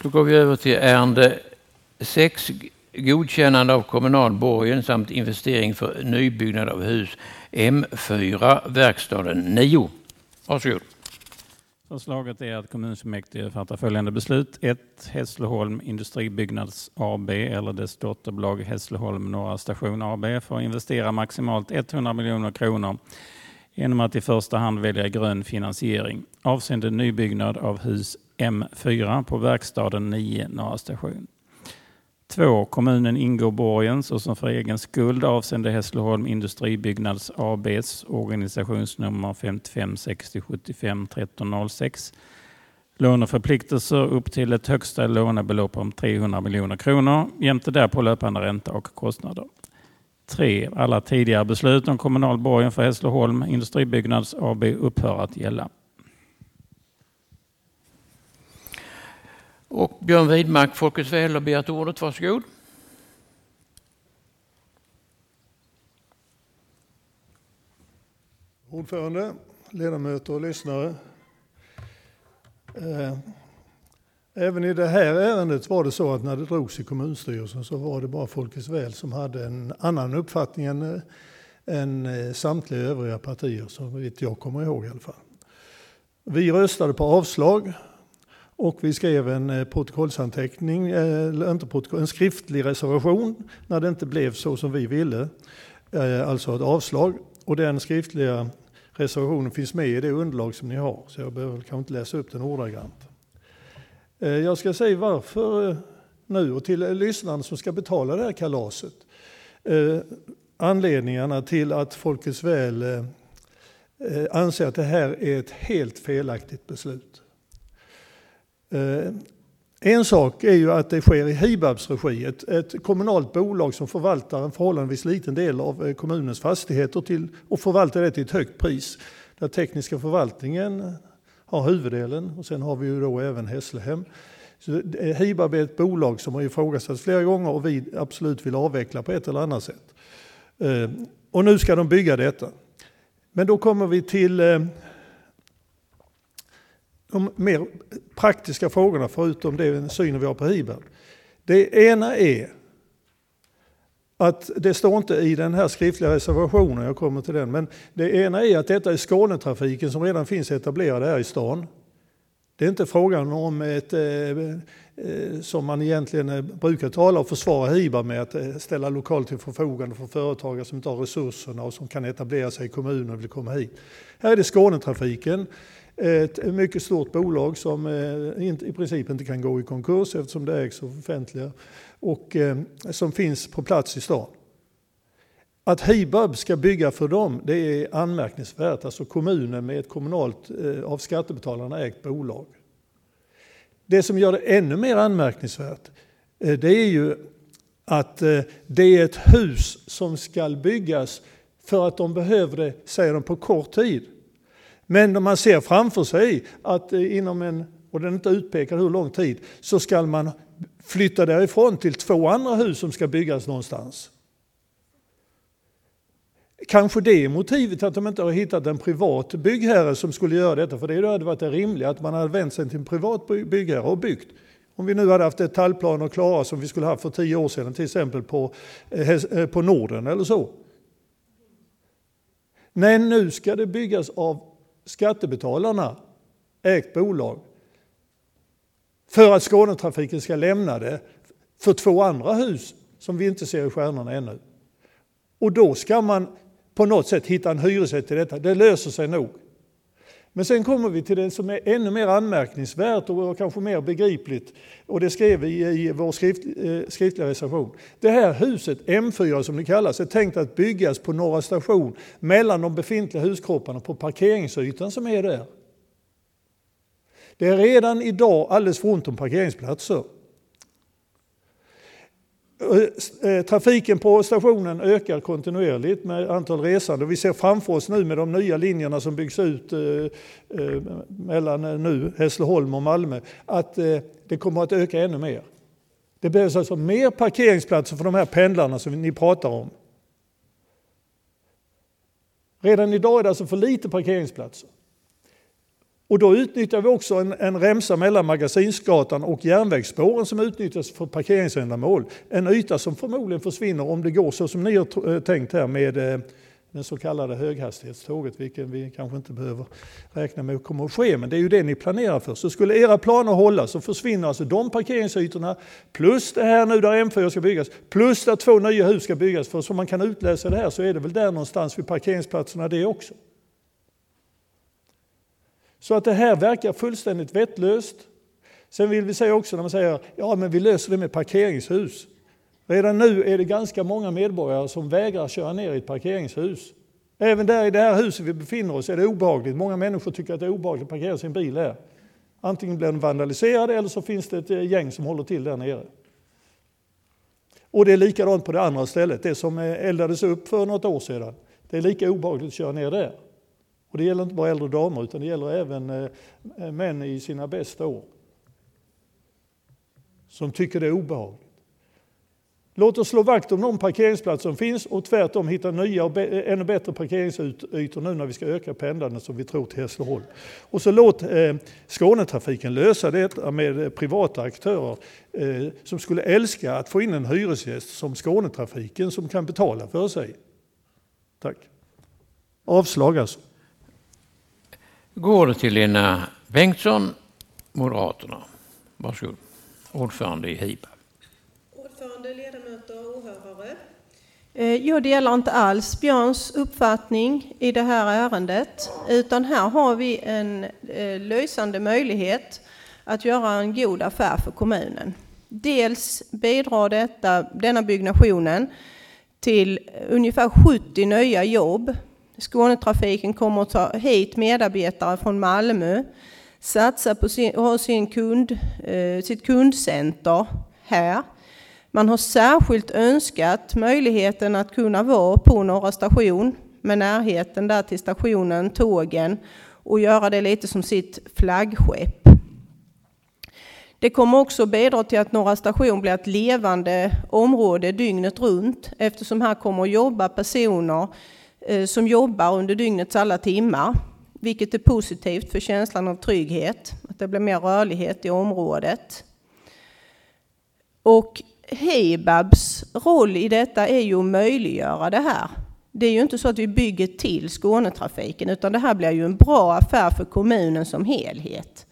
Då går vi över till ärende 6, godkännande av kommunal borgen samt investering för nybyggnad av hus M4, verkstaden 9. Varsågod. Förslaget är att kommunfullmäktige fattar följande beslut. 1. Hässleholm Industribyggnads AB eller dess dotterbolag Hässleholm Norra Station AB får investera maximalt 100 miljoner kronor genom att i första hand välja grön finansiering avseende nybyggnad av hus M4 på verkstaden 9 Norra Station. 2. Kommunen ingår borgen såsom för egen skuld avseende Hässleholm Industribyggnads ABs organisationsnummer 55 60 75 1306. Låneförpliktelser upp till ett högsta lånebelopp om 300 miljoner kronor jämte därpå löpande ränta och kostnader. 3. Alla tidigare beslut om kommunal borgen för Hässleholm Industribyggnads AB upphör att gälla. Och Björn Widmark, Folkets Väl, har begärt ordet. Varsågod. Ordförande, ledamöter och lyssnare. Även i det här ärendet var det så att när det drogs i kommunstyrelsen så var det bara Folkets Väl som hade en annan uppfattning än samtliga övriga partier, som vet jag kommer ihåg i alla fall. Vi röstade på avslag. Och vi skrev en protokollsanteckning, en skriftlig reservation när det inte blev så som vi ville, alltså ett avslag. Och den skriftliga reservationen finns med i det underlag som ni har, så jag behöver kanske inte läsa upp den ordagrant. Jag ska säga varför nu och till lyssnarna som ska betala det här kalaset. Anledningarna till att Folkets Väl anser att det här är ett helt felaktigt beslut. En sak är ju att det sker i Hibabs regi, ett kommunalt bolag som förvaltar en förhållandevis liten del av kommunens fastigheter och förvaltar det till ett högt pris. Där tekniska förvaltningen har huvuddelen och sen har vi ju då även Hässlehem. Så Hibab är ett bolag som har ifrågasatts flera gånger och vi absolut vill avveckla på ett eller annat sätt. Och nu ska de bygga detta. Men då kommer vi till de mer praktiska frågorna förutom det synen vi har på Hibab. Det ena är att det står inte i den här skriftliga reservationen, jag kommer till den, men det ena är att detta är Skånetrafiken som redan finns etablerad här i stan. Det är inte frågan om ett, som man egentligen brukar tala och försvara Hibab med, att ställa lokal till förfogande för företagare som inte har resurserna och som kan etablera sig i kommunen och vill komma hit. Här är det Skånetrafiken. Ett mycket stort bolag som i princip inte kan gå i konkurs eftersom det ägs av offentliga och som finns på plats i stan. Att Hibab ska bygga för dem, det är anmärkningsvärt. Alltså kommunen med ett kommunalt av skattebetalarna ägt bolag. Det som gör det ännu mer anmärkningsvärt, det är ju att det är ett hus som ska byggas för att de behöver det, säger de, på kort tid. Men om man ser framför sig att inom och den är inte utpekad hur lång tid, så ska man flytta därifrån till 2 andra hus som ska byggas någonstans. Kanske det är motivet att de inte har hittat en privat byggherre som skulle göra detta. För det hade varit det rimliga att man hade vänt sig till en privat byggherre och byggt. Om vi nu hade haft detaljplaner klara som vi skulle haft för 10 år sedan, till exempel på Norden eller så. Nej, nu ska det byggas av skattebetalarna, ägt bolag, för att Skånetrafiken ska lämna det för 2 andra hus som vi inte ser i stjärnorna ännu. Och då ska man på något sätt hitta en hyresrätt till detta. Det löser sig nog. Men sen kommer vi till det som är ännu mer anmärkningsvärt och kanske mer begripligt. Och det skrev vi i vår skriftliga reservation. Det här huset, M4 som det kallas, är tänkt att byggas på Norra Station mellan de befintliga huskropparna på parkeringsytan som är där. Det är redan idag alldeles för ont om parkeringsplatser. Trafiken på stationen ökar kontinuerligt med antal resande. Vi ser framför oss nu med de nya linjerna som byggs ut mellan nu Hässleholm och Malmö att det kommer att öka ännu mer. Det behövs alltså mer parkeringsplatser för de här pendlarna som ni pratar om. Redan idag är det alltså för lite parkeringsplatser. Och då utnyttjar vi också en remsa mellan Magasinsgatan och järnvägsspåren som utnyttjas för parkeringsändamål. En yta som förmodligen försvinner om det går så som ni har tänkt här med den så kallade höghastighetståget, vilken vi kanske inte behöver räkna med att kommer att ske, men det är ju det ni planerar för. Så skulle era planer hålla så försvinner alltså de parkeringsytorna plus det här nu där M4 ska byggas, plus där 2 nya hus ska byggas. För som man kan utläsa det här så är det väl där någonstans vid parkeringsplatserna det också. Så att det här verkar fullständigt vettlöst. Sen vill vi säga också när man säger ja men vi löser det med parkeringshus. Redan nu är det ganska många medborgare som vägrar köra ner i ett parkeringshus. Även där i det här huset vi befinner oss är det obehagligt. Många människor tycker att det är obehagligt att parkera sin bil här. Antingen blir den vandaliserad eller så finns det ett gäng som håller till där nere. Och det är likadant på det andra stället. Det som eldades upp för något år sedan. Det är lika obehagligt att köra ner där. Och det gäller inte bara äldre damer utan det gäller även män i sina bästa år. Som tycker det är obehagligt. Låt oss slå vakt om de parkeringsplatser som finns och tvärtom hitta nya och ännu bättre parkeringsytor nu när vi ska öka pendlandet som vi tror till Hässleholm. Och så låt Skånetrafiken lösa det med privata aktörer som skulle älska att få in en hyresgäst som Skånetrafiken som kan betala för sig. Tack. Avslag alltså. Går det till Lena Bengtsson, Moderaterna. Varsågod. Ordförande i HIBAB. Ordförande, ledamöter och åhörare. Jag delar inte alls Björns uppfattning i det här ärendet. Utan här har vi en lösande möjlighet att göra en god affär för kommunen. Dels bidrar denna byggnationen till ungefär 70 nya jobb. Skånetrafiken kommer att ta hit medarbetare från Malmö, satsa på sitt kundcenter här. Man har särskilt önskat möjligheten att kunna vara på Norra station med närheten där till stationen, tågen och göra det lite som sitt flaggskepp. Det kommer också bidra till att Norra station blir ett levande område dygnet runt eftersom här kommer att jobba personer som jobbar under dygnets alla timmar, vilket är positivt för känslan av trygghet, att det blir mer rörlighet i området. Och HIBABs roll i detta är ju att möjliggöra det här. Det är ju inte så att vi bygger till Skånetrafiken utan det här blir ju en bra affär för kommunen som helhet.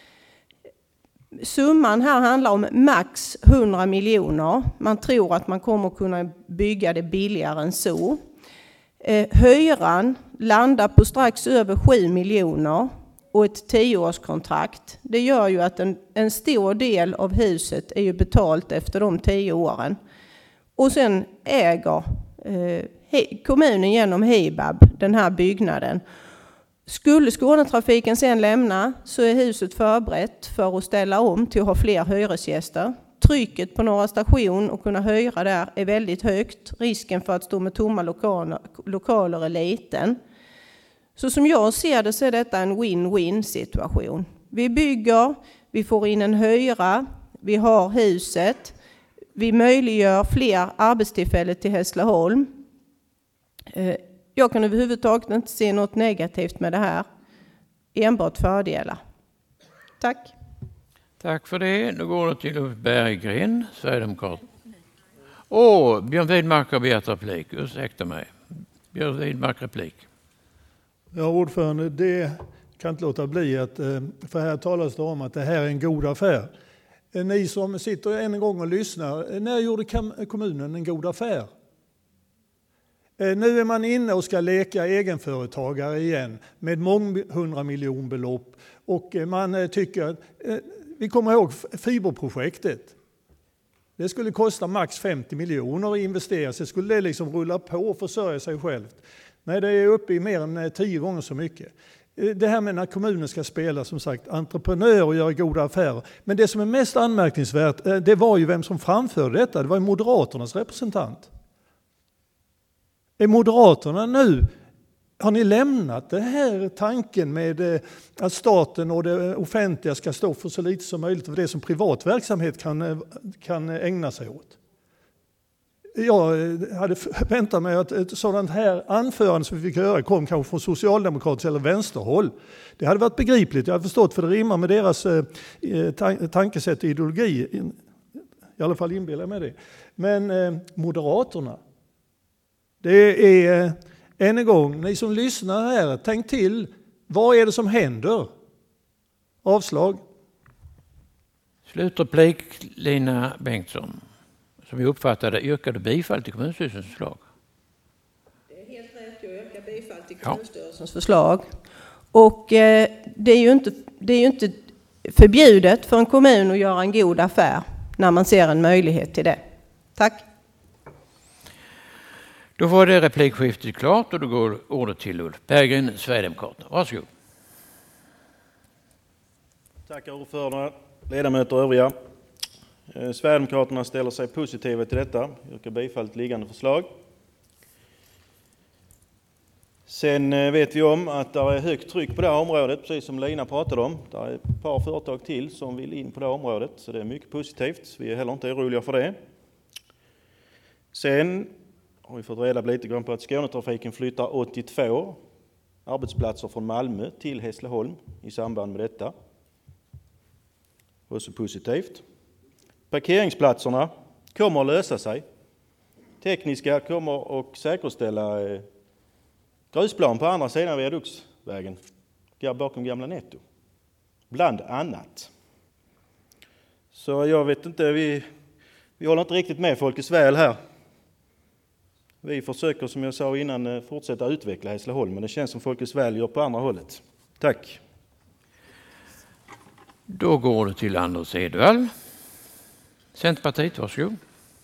Summan här handlar om max 100 miljoner. Man tror att man kommer kunna bygga det billigare än så. Hyran landar på strax över 7 miljoner och ett 10-årskontrakt. Det gör ju att en stor del av huset är ju betalt efter de 10 åren. Och sen äger kommunen genom HIBAB den här byggnaden. Skulle Skånetrafiken sen lämna så är huset förberett för att ställa om till att ha fler hyresgäster. Trycket på Norra station och kunna hyra där är väldigt högt. Risken för att stå med tomma lokaler är liten. Så som jag ser det så är detta en win-win situation. Vi bygger, vi får in en hyra, vi har huset, vi möjliggör fler arbetstillfällen till Hässleholm. Jag kan överhuvudtaget inte se något negativt med det här. Enbart fördelar. Tack. Tack för det. Nu går det till Ulf Berggren, Sverigedemokrat. Björn Widmark har begärt replik. Ursäkta mig. Björn Widmark, replik. Ja, ordförande, det kan inte låta bli att, för här talas det om att det här är en god affär. Ni som sitter än en gång och lyssnar, när gjorde kommunen en god affär? Nu är man inne och ska leka egenföretagare igen med månghundramiljonbelopp och man tycker, vi kommer ihåg fiberprojektet. Det skulle kosta max 50 miljoner att investera, så skulle det liksom rulla på och försörja sig självt. Nej, det är uppe i mer än 10 gånger så mycket. Det här med när kommunen ska spela som sagt entreprenör och göra goda affärer. Men det som är mest anmärkningsvärt, det var ju vem som framförde detta. Det var ju Moderaternas representant. Är Moderaterna nu, har ni lämnat det här tanken med att staten och det offentliga ska stå för så lite som möjligt av det som privat verksamhet kan ägna sig åt? jag hade väntat mig att ett sådant här anförande som vi fick höra kom kanske från socialdemokratiskt eller vänsterhåll. Det hade varit begripligt, jag hade förstått, för det rimmar med deras tankesätt och ideologi. I alla fall inbillar mig det. Men Moderaterna, det är än en gång, ni som lyssnar här, tänk till, vad är det som händer? Avslag. Slutreplik Lina Bengtsson. Som vi uppfattade yrkade bifall till kommunstyrelsens förslag. Det är helt rätt, jag yrkar bifall till kommunstyrelsens förslag. Och det är ju inte förbjudet för en kommun att göra en god affär när man ser en möjlighet till det. Tack. Då var det replikskiftet klart och då går ordet till Ulf Berggren, Sverigedemokraterna. Varsågod. Tack ordförande, ledamöter och övriga. Sverigedemokraterna ställer sig positiva till detta. Jag yrkar bifall till liggande förslag. Sen vet vi om att det är högt tryck på det här området, precis som Lina pratade om. Det är ett par företag till som vill in på det här området, så det är mycket positivt. Vi är heller inte oroliga för det. Sen har vi fått reda på lite grann på att Skånetrafiken flyttar 82 arbetsplatser från Malmö till Hässleholm i samband med detta. Också positivt. Parkeringsplatserna kommer att lösa sig. Tekniska kommer att säkerställa grusplan på andra sidan viaduktsvägen bakom gamla Netto. Bland annat. Så jag vet inte, vi håller inte riktigt med Folkets väl här. Vi försöker, som jag sa innan, fortsätta utveckla Hässleholm, men det känns som Folkets väl gör på andra hållet. Tack. Då går det till Anders Edvall. Centerpartiet, varsågod.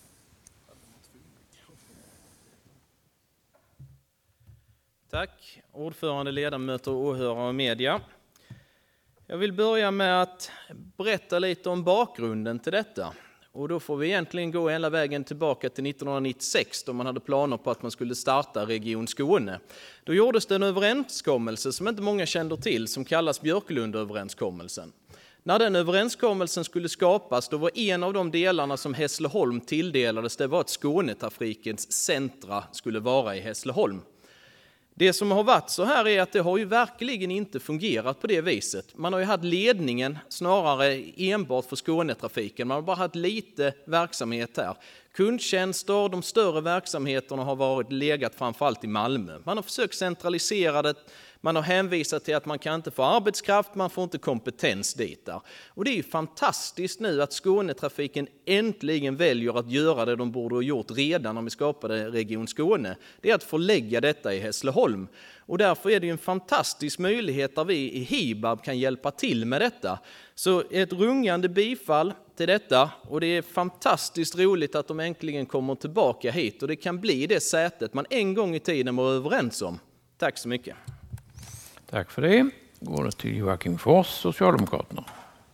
Tack, ordförande, ledamöter, åhörare och media. Jag vill börja med att berätta lite om bakgrunden till detta. Och då får vi egentligen gå hela vägen tillbaka till 1996 då man hade planer på att man skulle starta Region Skåne. Då gjordes det en överenskommelse som inte många kände till som kallas Björklundöverenskommelsen. När den överenskommelsen skulle skapas, då var en av de delarna som Hässleholm tilldelades, det var att Skånetrafikens centra skulle vara i Hässleholm. Det som har varit så här är att det har ju verkligen inte fungerat på det viset. Man har ju haft ledningen snarare enbart för Skånetrafiken. Man har bara haft lite verksamhet här. Kundtjänster, de större verksamheterna har varit legat framförallt i Malmö. Man har försökt centralisera det. Man har hänvisat till att man kan inte få arbetskraft, man får inte kompetens dit där. Och det är ju fantastiskt nu att Skånetrafiken äntligen väljer att göra det de borde ha gjort redan när vi skapade Region Skåne. Det är att förlägga detta i Hässleholm. Och därför är det ju en fantastisk möjlighet där vi i HIBAB kan hjälpa till med detta. Så ett rungande bifall till detta, och det är fantastiskt roligt att de äntligen kommer tillbaka hit och det kan bli det sätet man en gång i tiden var överens om. Tack så mycket. Tack för det. Går det till Joakim Fors, Socialdemokraterna.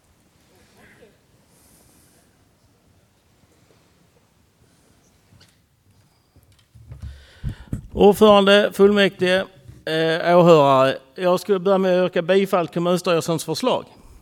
Ordförande, fullmäktige, åhörare. Jag skulle börja med att yrka bifall till kommunstyrelsens förslag.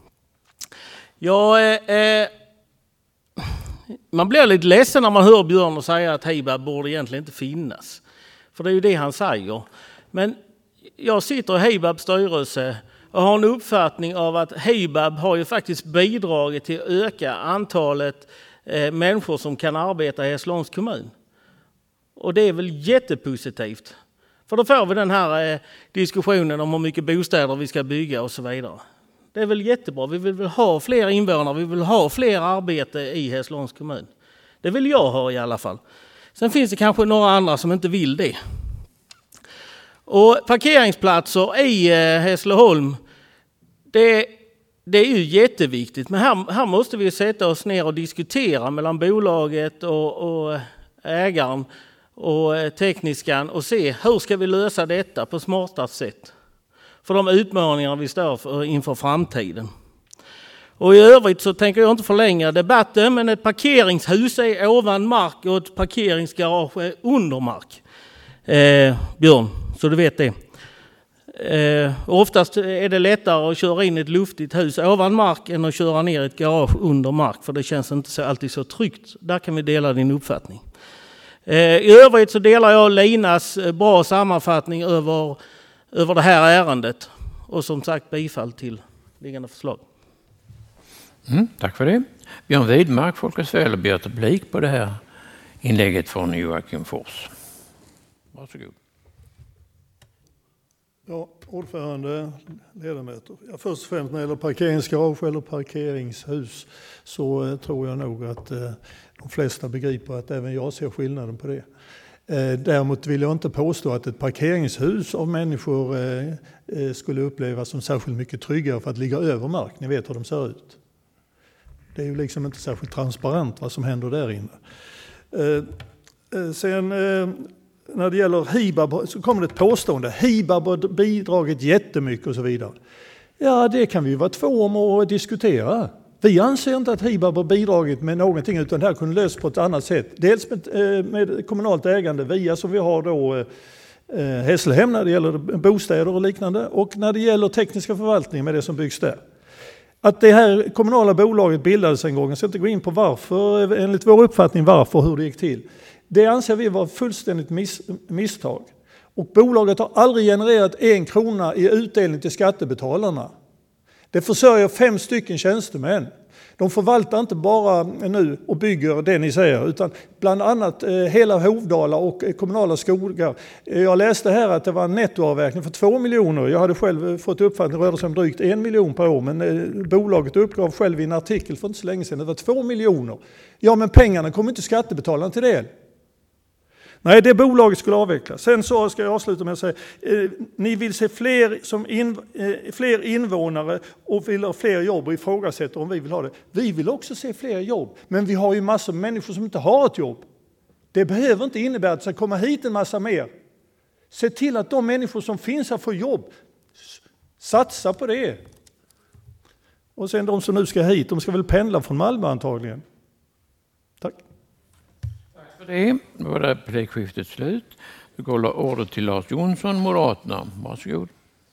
Man blir lite ledsen när man hör Björn och säga att HIBAB borde egentligen inte finnas. För det är ju det han säger. Men jag sitter i HIBABs styrelse och har en uppfattning av att HIBAB har ju faktiskt bidragit till att öka antalet människor som kan arbeta i Hässleholms kommun. Och det är väl jättepositivt. För då får vi den här diskussionen om hur mycket bostäder vi ska bygga och så vidare. Det är väl jättebra. Vi vill väl ha fler invånare, vi vill ha fler arbete i Hässleholms kommun. Det vill jag ha i alla fall. Sen finns det kanske några andra som inte vill det. Och parkeringsplatser i Hässleholm, det är ju jätteviktigt. Men här måste vi sätta oss ner och diskutera mellan bolaget och ägaren och tekniskan och se hur ska vi lösa detta på smartast sätt. För de utmaningar vi står inför framtiden. Och i övrigt så tänker jag inte förlänga debatten, men ett parkeringshus är ovan mark och ett parkeringsgarage är under mark. Björn, så du vet det. Oftast är det lättare att köra in ett luftigt hus ovan mark än att köra ner ett garage under mark, för det känns inte alltid så tryggt. Där kan vi dela din uppfattning. I övrigt så delar jag Linas bra sammanfattning över det här ärendet. Och som sagt bifall till liggande förslag. Tack för det. Björn Widmark, Folkets Väl, begär publik på det här inlägget från Joakim Fors. Varsågod. Ja, ordförande, ledamöter. Ja, först och främst när det gäller parkeringsgarage eller parkeringshus så tror jag nog att de flesta begriper att även jag ser skillnaden på det. Däremot vill jag inte påstå att ett parkeringshus av människor skulle upplevas som särskilt mycket tryggare för att ligga över mark. Ni vet hur de ser ut. Det är ju liksom inte särskilt transparent vad som händer där inne. Sen när det gäller HIBAB så kommer det ett påstående. HIBAB har bidragit jättemycket och så vidare. Ja, det kan vi vara två om att diskutera. Vi anser inte att HIBAB har bidragit med någonting utan det här kunde lösas på ett annat sätt. Dels med kommunalt ägande via som vi har då Hässlehem när det gäller bostäder och liknande och när det gäller tekniska förvaltningen med det som byggs där. Att det här kommunala bolaget bildades en gång, jag ska inte gå in på varför, enligt vår uppfattning varför och hur det gick till. Det anser vi var fullständigt misstag. Och bolaget har aldrig genererat 1 krona i utdelning till skattebetalarna. Det försörjer 5 stycken tjänstemän. De förvaltar inte bara nu och bygger det ni säger utan bland annat hela Hovdala och kommunala skogar. Jag läste här att det var en nettoavverkning för 2 miljoner. Jag hade själv fått uppfattning rörde sig om drygt 1 miljon per år men bolaget uppgav själv i en artikel för inte så länge sedan det var 2 miljoner. Ja men pengarna kommer inte skattebetalarna till del. Nej, det bolaget skulle avvecklas. Sen så ska jag avsluta med att säga ni vill se fler invånare och vill ha fler jobb och ifrågasätter om vi vill ha det. Vi vill också se fler jobb, men vi har ju massor av människor som inte har ett jobb. Det behöver inte innebära att det ska komma hit en massa mer. Se till att de människor som finns här får jobb. Satsa på det. Och sen de som nu ska hit, de ska väl pendla från Malmö antagligen. Tack. Det var det replikskiftet slut. Vi går ordet till Lars Jonsson, Moderaterna. Varsågod.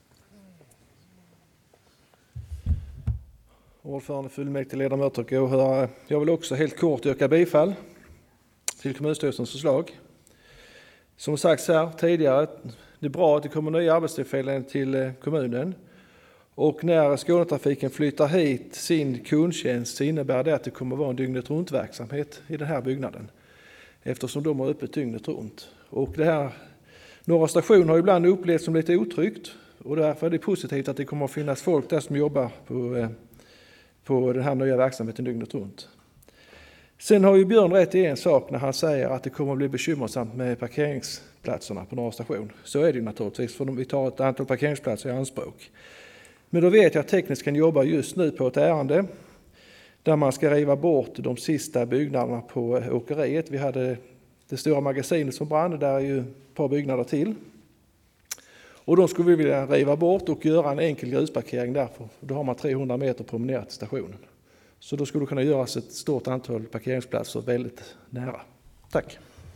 Ordförande, fullmäktige, ledamöter och åhörare. Jag vill också helt kort yrka bifall till kommunstyrelsens förslag. Som sagts här tidigare, det är bra att det kommer nya arbetstillfällen till kommunen. Och när Skånetrafiken flyttar hit sin kundtjänst så innebär det att det kommer vara en dygnet runt verksamhet i den här byggnaden. Eftersom de har öppet dygnet runt. Och det här, några stationer har ibland upplevts som lite otryggt och därför är det positivt att det kommer att finnas folk där som jobbar på den här nya verksamheten dygnet runt. Sen har ju Björn rätt i en sak när han säger att det kommer att bli bekymmersamt med parkeringsplatserna på några station. Så är det ju naturligtvis för vi tar ett antal parkeringsplatser i anspråk. Men då vet jag att tekniskt kan jobba just nu på ett ärende där man ska riva bort de sista byggnaderna på åkeriet. Vi hade det stora magasinet som brann, där är ju ett par byggnader till. Och de skulle vi vilja riva bort och göra en enkel grusparkering därför. Då har man 300 meter promenerat till stationen. Så då skulle det kunna göras ett stort antal parkeringsplatser väldigt nära. Tack.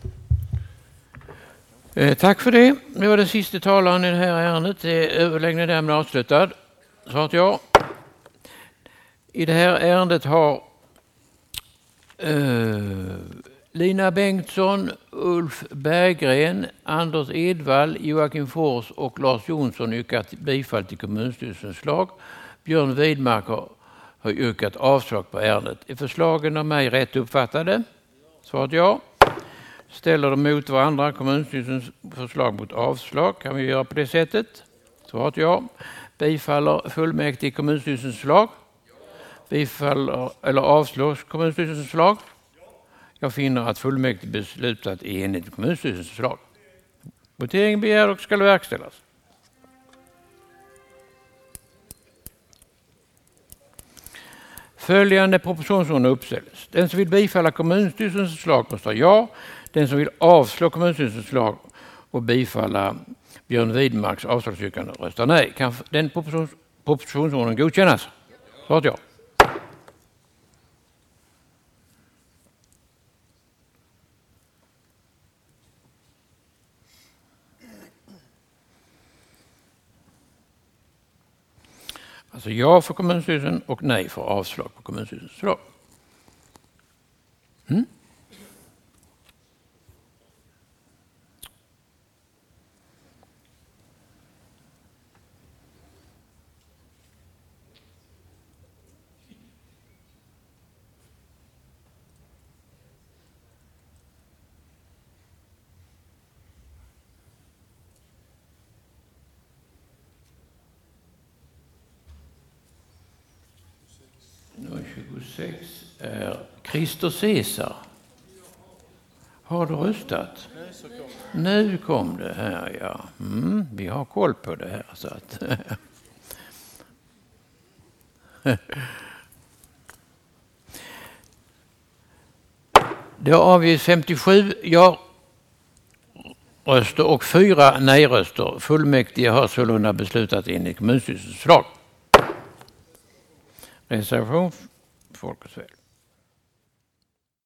Tack för det. Det var det sista talaren i det här ärendet. Överläggningen är därmed avslutad. Svart ja. I det här ärendet har Lina Bengtsson, Ulf Berggren, Anders Edvall, Joakim Fors och Lars Jonsson yrkat bifall till kommunstyrelsens förslag. Björn Widmark har yrkat avslag på ärendet. Är förslagen av mig rätt uppfattade? Svarat ja. Ställer de mot varandra kommunstyrelsens förslag mot avslag? Kan vi göra på det sättet? Svarat ja. Bifaller fullmäktige kommunstyrelsens förslag? Bifaller eller avslås kommunstyrelsens förslag? Jag finner att fullmäktige beslutat i enlighet med kommunstyrelsens förslag. Voteringen begär och ska verkställas. Följande propositionsordning uppställs. Den som vill bifalla kommunstyrelsens förslag röstar ja. Den som vill avslå kommunstyrelsens förslag och bifalla Björn Widmarks avslagsyrkande röstar nej. Kan den propositionsordningen godkännas? Svarat ja. Alltså ja för kommunstyrelsen och nej för avslag på kommunstyrelsens förslag. 26 är Christer Caesar. Har du röstat? Nu kom det här, ja. Vi har koll på det här. Så att det har avgivits 57 ja-röster och 4 nej-röster. Fullmäktige har sålunda beslutat enligt kommunstyrelsens förslag. Reservation Folkets väl.